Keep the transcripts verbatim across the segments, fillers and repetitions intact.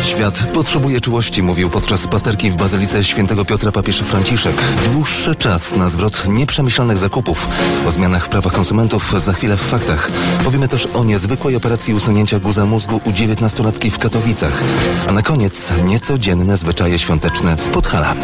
Świat potrzebuje czułości, mówił podczas pasterki w Bazylice Świętego Piotra papież Franciszek. Dłuższy czas na zwrot nieprzemyślanych zakupów. O zmianach w prawach konsumentów za chwilę w faktach. Powiemy też o niezwykłej operacji usunięcia guza mózgu u dziewiętnastolatki w Katowicach. A na koniec niecodzienne zwyczaje świąteczne z Podhala.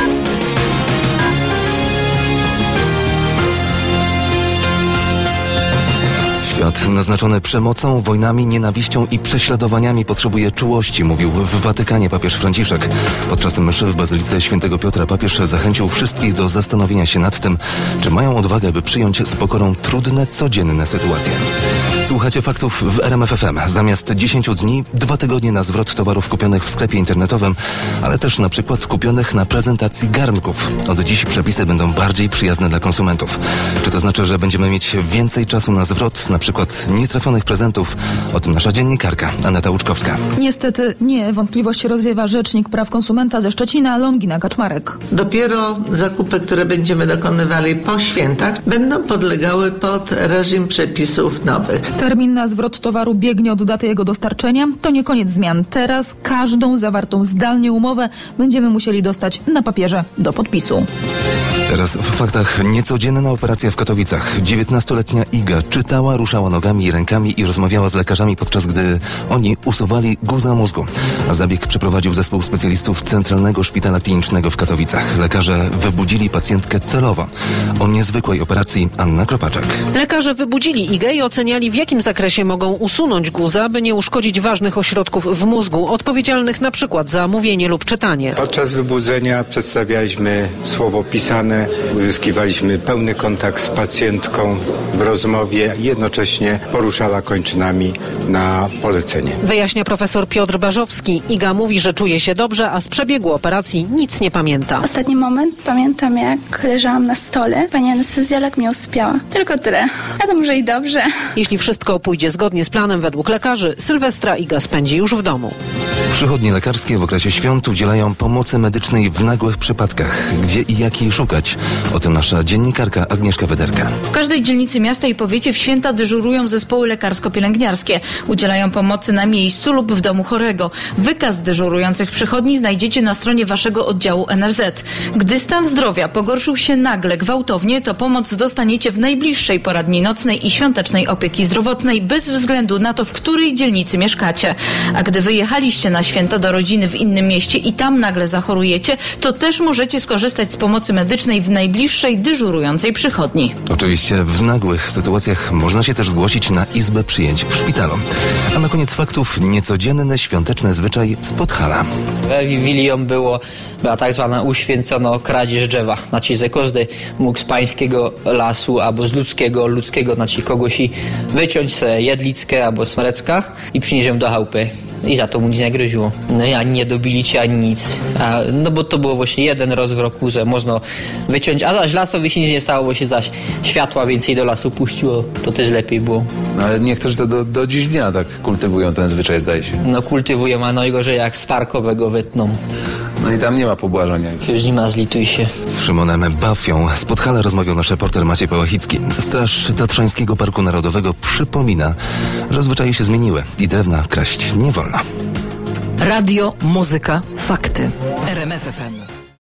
Świat naznaczony przemocą, wojnami, nienawiścią i prześladowaniami potrzebuje czułości, mówił w Watykanie papież Franciszek. Podczas mszy w Bazylice Świętego Piotra papież zachęcił wszystkich do zastanowienia się nad tym, czy mają odwagę, by przyjąć z pokorą trudne, codzienne sytuacje. Słuchacie faktów w R M F F M. Zamiast dziesięciu dni, dwa tygodnie na zwrot towarów kupionych w sklepie internetowym, ale też na przykład kupionych na prezentacji garnków. Od dziś przepisy będą bardziej przyjazne dla konsumentów. Czy to znaczy, że będziemy mieć więcej czasu na zwrot, na przykład nietrafionych prezentów? O tym nasza dziennikarka Aneta Łuczkowska. Niestety nie. Wątpliwości rozwiewa rzecznik praw konsumenta ze Szczecina, Longina Kaczmarek. Dopiero zakupy, które będziemy dokonywali po świętach, będą podlegały pod reżim przepisów nowych. Termin na zwrot towaru biegnie od daty jego dostarczenia. To nie koniec zmian. Teraz każdą zawartą zdalnie umowę będziemy musieli dostać na papierze do podpisu. Teraz w faktach niecodzienna operacja w Katowicach. dziewiętnastoletnia Iga czytała, ruszała nogami i rękami i rozmawiała z lekarzami, podczas gdy oni usuwali guza mózgu. Zabieg przeprowadził zespół specjalistów Centralnego Szpitala Klinicznego w Katowicach. Lekarze wybudzili pacjentkę celowo. O niezwykłej operacji Anna Kropaczek. Lekarze wybudzili Igę i oceniali, w jakim zakresie mogą usunąć guza, by nie uszkodzić ważnych ośrodków w mózgu, odpowiedzialnych na przykład za mówienie lub czytanie. Podczas wybudzenia przedstawialiśmy słowo pisane, uzyskiwaliśmy pełny kontakt z pacjentką w rozmowie, jednocześnie poruszała kończynami na polecenie. Wyjaśnia profesor Piotr Barzowski. Iga mówi, że czuje się dobrze, a z przebiegu operacji nic nie pamięta. Ostatni moment pamiętam, jak leżałam na stole. Pani anestezjolog mnie usypiała. Tylko tyle. A to może i dobrze. Jeśli wszystko pójdzie zgodnie z planem według lekarzy, Sylwestra Iga spędzi już w domu. Przychodnie lekarskie w okresie świąt udzielają pomocy medycznej w nagłych przypadkach. Gdzie i jak jej szukać? O tym nasza dziennikarka Agnieszka Wederka. W każdej dzielnicy miasta i powiecie w święta dyżurują zespoły lekarsko-pielęgniarskie. Udzielają pomocy na miejscu lub w domu chorego. Wykaz dyżurujących przychodni znajdziecie na stronie waszego oddziału N R Z. Gdy stan zdrowia pogorszył się nagle, gwałtownie, to pomoc dostaniecie w najbliższej poradni nocnej i świątecznej opieki zdrowotnej, bez względu na to, w której dzielnicy mieszkacie. A gdy wyjechaliście na święta do rodziny w innym mieście i tam nagle zachorujecie, to też możecie skorzystać z pomocy medycznej w najbliższej dyżurującej przychodni. Oczywiście w nagłych sytuacjach można się też zgłosić na izbę przyjęć w szpitalu. A na koniec faktów niecodzienny świąteczny zwyczaj z Podhala. Wigilią było, była tak zwana uświęcono kradzież drzewa. Znaczy, że każdy mógł z pańskiego lasu albo z ludzkiego, ludzkiego, znaczy kogoś i wyciąć se jedlickę albo smrecka i przynieść ją do chałupy. I za to mu nic nie groziło. No i ani nie dobili cię, ani nic. A, no bo to było właśnie jeden raz w roku, że można wyciąć, a zaś lasowi się nic nie stało, bo się zaś światła więcej do lasu puściło, to też lepiej było. No ale niektórzy to do, do dziś dnia tak kultywują ten zwyczaj, zdaje się. No kultywują, a najgorzej jak z parkowego wytną. No i tam nie ma pobłażania. Już nie ma, zlituj się. Z Szymonem Bafią z Podhala rozmawiał nasz reporter Maciej Pałachicki. Straż Tatrzańskiego Parku Narodowego przypomina, że zwyczaje się zmieniły i drewna kraść nie wolno. Radio, muzyka, fakty. R M F F M.